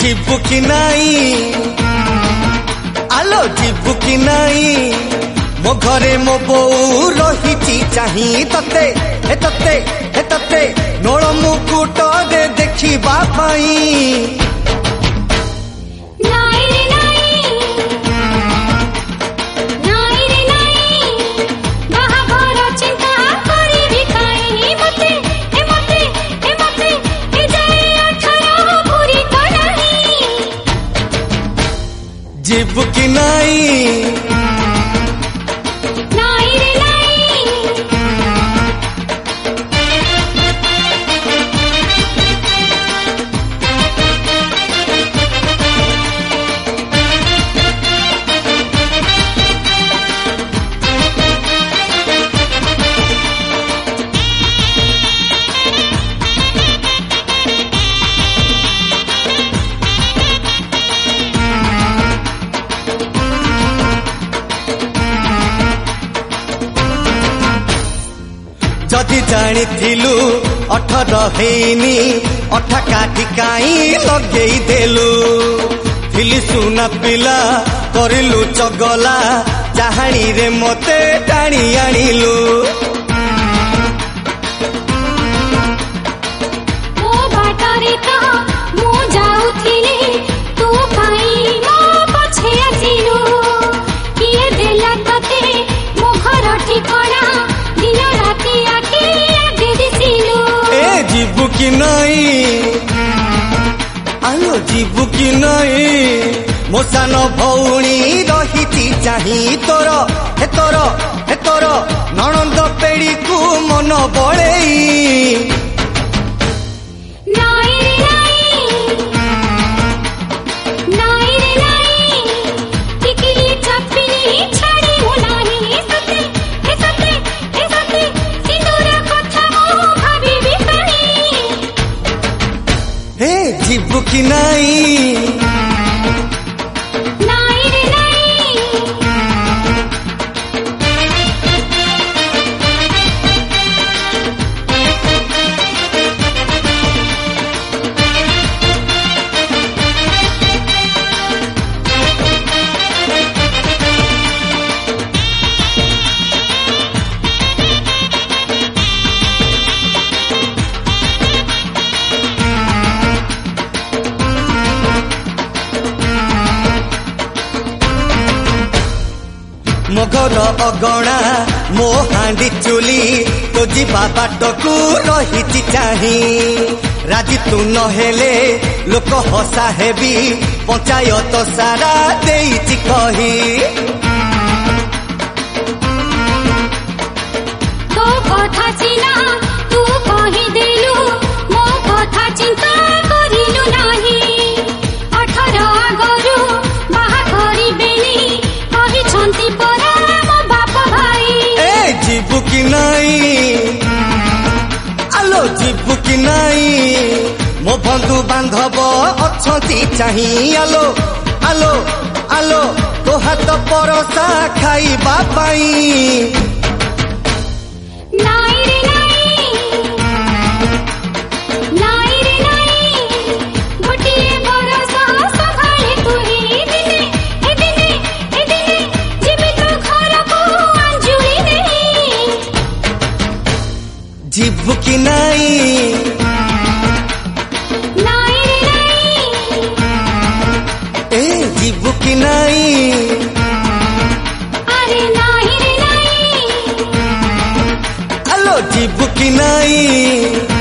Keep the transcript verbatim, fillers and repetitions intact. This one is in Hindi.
जीवु कि नाई आलो जीवु कि नाई मो घरे मो बोऊ रही चाही तते हे तते हे तते नोड़ मुकुट दे देखिबा पाई जीवु कि नाई नाई रे नाई जदि जानी थिलु अठर हेनी अठा काटी काई लगेई देलु थिली सुना पिला करिलु चगला चाहाणी रे मते टाणी आनिलु ओ बाटारे तो मु जाउथिली तू पाई मो पछे आसिलु किए देला तते मो घर ठिकाना दिन राती आखी आगे दिसिलु ए जीवु कि नाई आलो जीवु कि नाई मो सान भौणी रही चाही तोर हे तोर हे तोर नणंद पेड़ी को मन बड़ेई नाई रे नाई नाई रे नाई टिकली चपली छाड़ी हो नाही सते हे सते हे सते सिंदूर कथा मो भाभी भी पाई हे जीवु कि नाई नाई रे नाई मगर अगणा मो हांडी चुली तो जीवा बाटकू रही चाही राजी तू नहेले लोक हसा हेबी पंचायत सारा देइछि कही तो कथा सिना तू कहि देलु मो कथा चिंता करिलु नाही अठर आगरु बाहा करिबेनी कहि छंती परा मो बाप भाई ए जीवु कि नाई आलो जीवु कि नाई मो बंधु बांधव अछंती चाही आलो आलो आलो तो हाथ परसा खाइबा पाई नाई रे नाई नाई रे नाई गोटिए बरस सखाळे तुही दिने ए दिने ए दिने जिबि तो घर को अंजुली देई जीवु कि नाई नाई रे नाई ए जीवु कि नाई अरे नाई रे नाई आलो जीवु कि नाई।